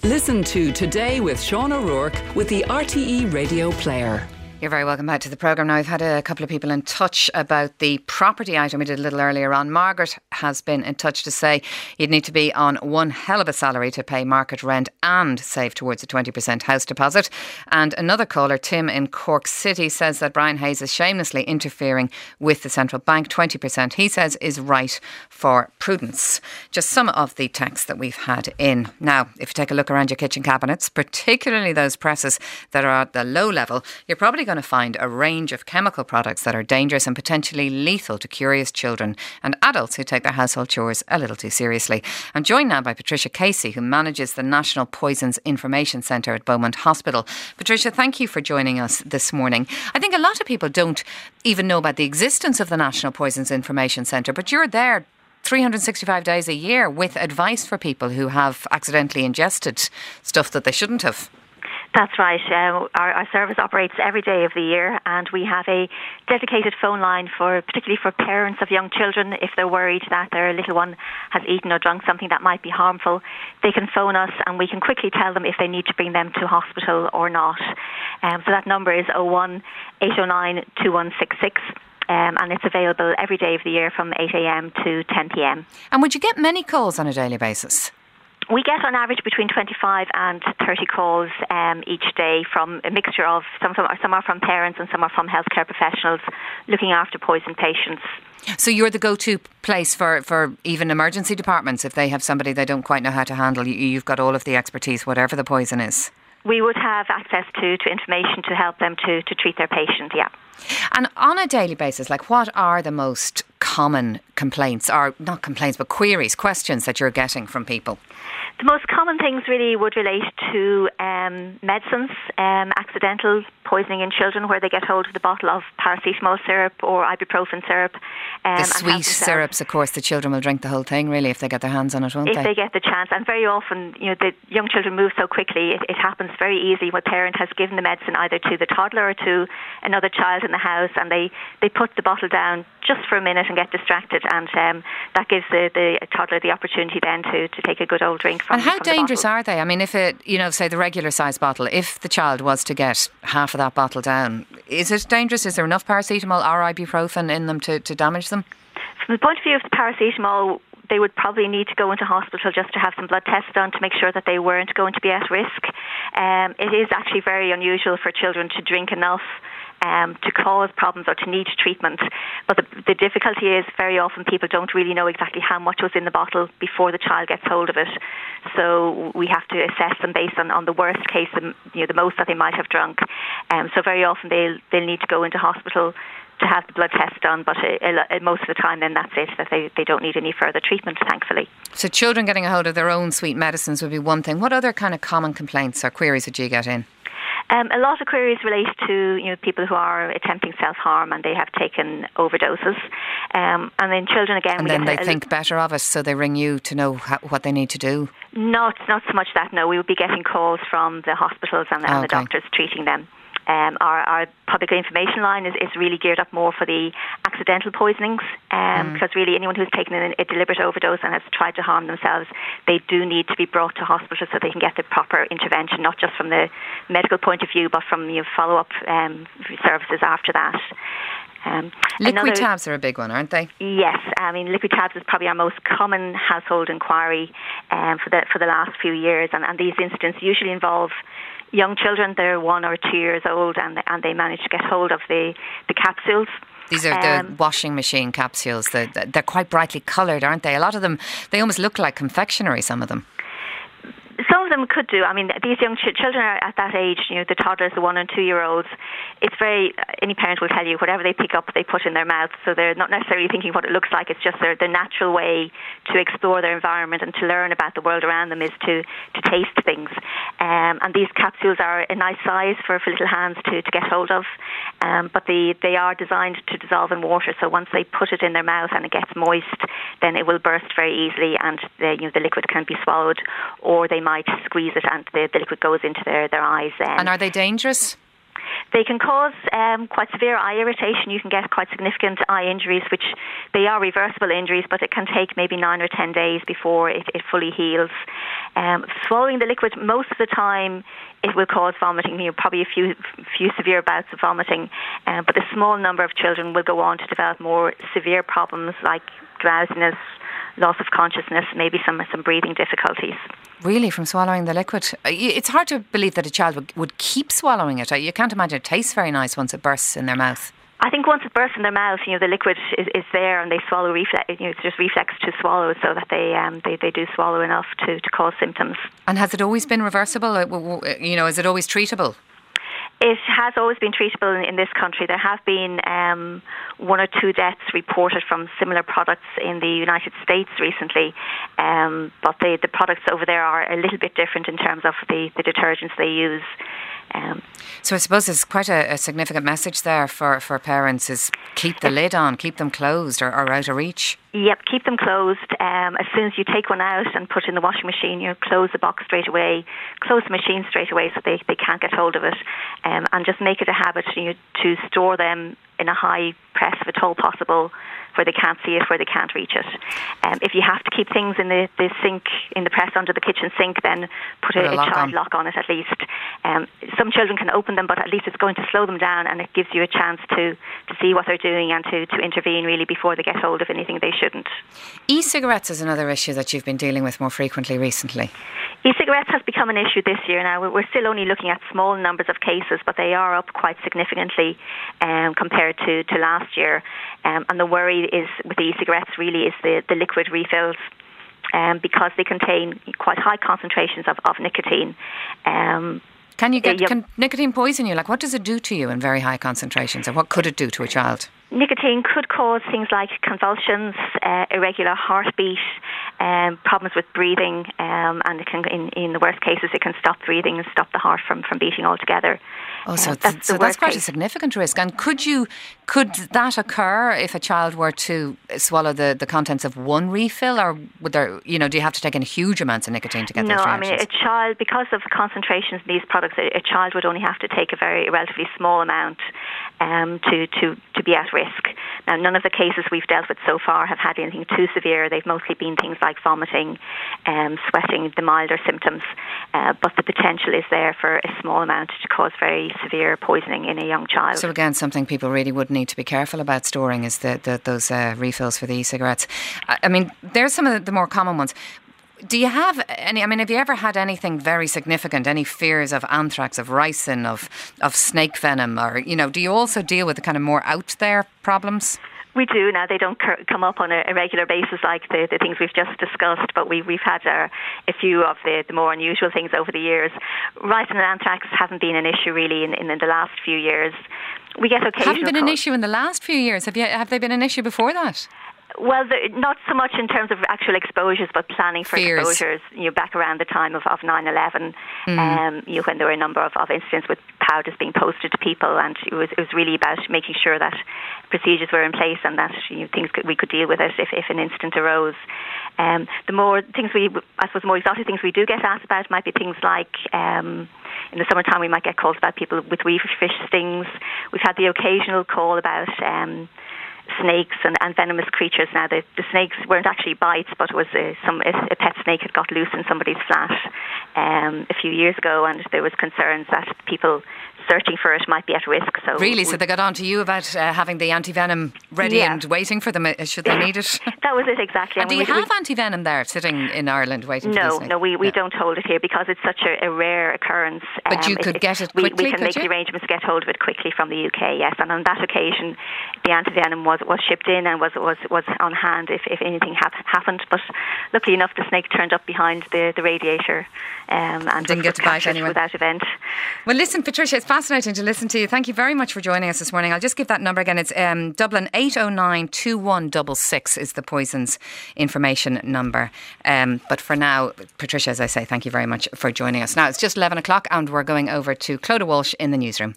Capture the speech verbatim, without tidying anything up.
Listen to Today with Sean O'Rourke with the R T E Radio Player. You're very welcome back to the programme. Now, I've had a couple of people in touch about the property item we did a little earlier on. Margaret has been in touch to say you'd need to be on one hell of a salary to pay market rent and save towards a twenty percent house deposit. And another caller, Tim in Cork City, says that Brian Hayes is shamelessly interfering with the central bank. twenty percent, he says, is right for prudence. Just some of the texts that we've had in. Now, if you take a look around your kitchen cabinets, particularly those presses that are at the low level, you're probably going to find a range of chemical products that are dangerous and potentially lethal to curious children and adults who take their household chores a little too seriously. I'm joined now by Patricia Casey, who manages the National Poisons Information Centre at Beaumont Hospital. Patricia, thank you for joining us this morning. I think a lot of people don't even know about the existence of the National Poisons Information Centre, but you're there three hundred sixty-five days a year with advice for people who have accidentally ingested stuff that they shouldn't have. That's right. Uh, our, our service operates every day of the year, and we have a dedicated phone line for, particularly for parents of young children. If they're worried that their little one has eaten or drunk something that might be harmful, they can phone us and we can quickly tell them if they need to bring them to hospital or not. Um, so that number is oh one, eight oh nine, two one six six. Um, and it's available every day of the year from eight a.m. to ten p.m. And would you get many calls on a daily basis? We get on average between twenty-five and thirty calls um, each day from a mixture of, some, some, are, some are from parents and some are from healthcare professionals looking after poison patients. So you're the go-to place for, for even emergency departments if they have somebody they don't quite know how to handle. You, you've got all of the expertise, whatever the poison is. We would have access to, to information to help them to, to treat their patient, yeah. And on a daily basis, like what are the most common complaints, or not complaints, but queries, questions that you're getting from people? The most common things really would relate to um, medicines, um, accidental poisoning in children where they get hold of the bottle of paracetamol syrup or ibuprofen syrup. Um, the sweet syrups, of course, the children will drink the whole thing really if they get their hands on it, won't if they? If they get the chance. And very often, you know, the young children move so quickly, it, it happens very easily when a parent has given the medicine either to the toddler or to another child in the house, and they, they put the bottle down just for a minute and get distracted, and um, that gives the, the toddler the opportunity then to, to take a good old drink from. And how from dangerous the are they? I mean, if it, you know, say the regular size bottle, if the child was to get half of that bottle down, is it dangerous? Is there enough paracetamol or ibuprofen in them to, to damage them? From the point of view of the paracetamol, they would probably need to go into hospital just to have some blood tests done to make sure that they weren't going to be at risk. Um, it is actually very unusual for children to drink enough Um, to cause problems or to need treatment. But the, the difficulty is very often people don't really know exactly how much was in the bottle before the child gets hold of it. So we have to assess them based on, on the worst case, the, you know, the most that they might have drunk. Um, so very often they'll, they'll need to go into hospital to have the blood test done, but uh, uh, most of the time then that's it, that they, they don't need any further treatment, thankfully. So children getting a hold of their own sweet medicines would be one thing. What other kind of common complaints or queries would you get in? Um, a lot of queries relate to, you know, people who are attempting self-harm and they have taken overdoses. Um, and then children, again... And we then get they a, think better of it, so they ring you to know how, what they need to do? Not not so much that, no. We would be getting calls from the hospitals and, and okay. the doctors treating them. Um, our, our public information line is, is really geared up more for the accidental poisonings, um, mm. because really anyone who's taken a, a deliberate overdose and has tried to harm themselves, they do need to be brought to hospital so they can get the proper intervention, not just from the medical point of view, but from the follow-up um, services after that. Um, liquid tabs are a big one, aren't they? Yes, I mean liquid tabs is probably our most common household inquiry um, for the for the last few years, and, and these incidents usually involve young children. They're one or two years old, and and they manage to get hold of the, the capsules. These are um, the washing machine capsules. They're, they're quite brightly coloured, aren't they? A lot of them, they almost look like confectionery, some of them. Some of them could do. I mean, these young ch- children are at that age, you know, the toddlers, the one and two year olds. It's very, any parent will tell you, whatever they pick up, they put in their mouth. So they're not necessarily thinking what it looks like. It's just their, their natural way to explore their environment and to learn about the world around them is to, to taste things. Um, and these capsules are a nice size for, for little hands to, to get hold of. Um, but the, they are designed to dissolve in water. So once they put it in their mouth and it gets moist, then it will burst very easily, and the, you know, the liquid can be swallowed, or they might squeeze it and the, the liquid goes into their, their eyes then. And are they dangerous? They can cause um, quite severe eye irritation. You can get quite significant eye injuries, which they are reversible injuries, but it can take maybe nine or ten days before it, it fully heals. Um, swallowing the liquid, most of the time, it will cause vomiting. You know, probably a few few severe bouts of vomiting, um, but a small number of children will go on to develop more severe problems like drowsiness, loss of consciousness, maybe some some breathing difficulties. Really, from swallowing the liquid? It's hard to believe that a child would, would keep swallowing it. You can't imagine it tastes very nice once it bursts in their mouth. I think once it bursts in their mouth, you know, the liquid is, is there, and they swallow reflex. You know, it's just reflex to swallow, so that they um, they, they do swallow enough to, to cause symptoms. And has it always been reversible? You know, is it always treatable? It has always been treatable in, in this country. There have been um, one or two deaths reported from similar products in the United States recently, um, but the, the products over there are a little bit different in terms of the, the detergents they use. Um, so I suppose there's quite a, a significant message there for, for parents is keep the lid on, keep them closed or, or out of reach. Yep, keep them closed. Um, as soon as you take one out and put it in the washing machine, you know, close the box straight away, close the machine straight away so they, they can't get hold of it, um, and just make it a habit, you know, to store them in a high press if at all possible, where they can't see it, where they can't reach it. Um, if you have to keep things in the, the sink, in the press under the kitchen sink, then put, put a, a, lock, child on. lock on it at least. Um, some children can open them, but at least it's going to slow them down, and it gives you a chance to, to see what they're doing and to, to intervene really before they get hold of anything they shouldn't. E-cigarettes is another issue that you've been dealing with more frequently recently. E-cigarettes has become an issue this year now. We're still only looking at small numbers of cases, but they are up quite significantly um, compared to, to last year. Um, and the worry is with the e-cigarettes really is the, the liquid refills, um, because they contain quite high concentrations of, of nicotine. Um, can you get uh, can nicotine poison you? Like, what does it do to you in very high concentrations, or what could it do to a child? Nicotine could cause things like convulsions, uh, irregular heartbeat, um, problems with breathing, um, and it can, in, in the worst cases, it can stop breathing and stop the heart from, from beating altogether. Oh, so uh, that's, so that's quite case. a significant risk. And could you could that occur if a child were to swallow the, the contents of one refill, or would there, you know, do you have to take in huge amounts of nicotine to get no, those reactions? No, I mean, a child, because of concentrations in these products, a, a child would only have to take a very a relatively small amount um, to, to, to be at risk. Now, none of the cases we've dealt with so far have had anything too severe. They've mostly been things like vomiting, um, sweating, the milder symptoms, uh, but the potential is there for a small amount to cause very severe poisoning in a young child. So again, something people really would need to be careful about storing is the, the those uh, refills for the e-cigarettes. I, I mean, there's some of the, the more common ones. Do you have any, I mean, have you ever had anything very significant, any fears of anthrax, of ricin, of, of snake venom, or, you know, do you also deal with the kind of more out there problems? We do. Now, they don't come up on a, a regular basis like the, the things we've just discussed, but we, we've had a, a few of the, the more unusual things over the years. Ricin and anthrax hasn't been an issue really in, in, in the last few years. We get occasional... Haven't been an issue in the last few years? Have you? Have they been an issue before that? Well, the, not so much in terms of actual exposures, but planning for Fears. exposures. You know, back around the time of, of nine eleven, mm. um, you know, when there were a number of, of incidents with powders being posted to people, and it was it was really about making sure that procedures were in place and that, you know, things could, we could deal with it if, if an incident arose. Um, the more things we, I suppose, more exotic things we do get asked about might be things like. Um, In the summertime, we might get calls about people with weaver fish stings. We've had the occasional call about um, snakes and, and venomous creatures. Now, the, the snakes weren't actually bites, but it was a, some, a, a pet snake had got loose in somebody's flat um, a few years ago, and there was concerns that people searching for it might be at risk. So really? So they got on to you about uh, having the anti-venom ready yeah. and waiting for them uh, should they need it? That was it, exactly. And, and do you we, have we, anti-venom there sitting in Ireland waiting no, for these? No, we, we yeah. don't hold it here because it's such a, a rare occurrence. But um, you could it, get it quickly, We, we can make you? the arrangements to get hold of it quickly from the U K, yes. And on that occasion, the anti-venom was, was shipped in and was was, was on hand if, if anything ha- happened. But luckily enough, the snake turned up behind the, the radiator um, and didn't get to bite anyone without event. Well, listen, Patricia, it's fascinating to listen to you. Thank you very much for joining us this morning. I'll just give that number again. It's um, Dublin eight oh nine, two one six six is the Poisons information number. Um, but for now, Patricia, as I say, thank you very much for joining us. Now, it's just eleven o'clock and we're going over to Clodagh Walsh in the newsroom.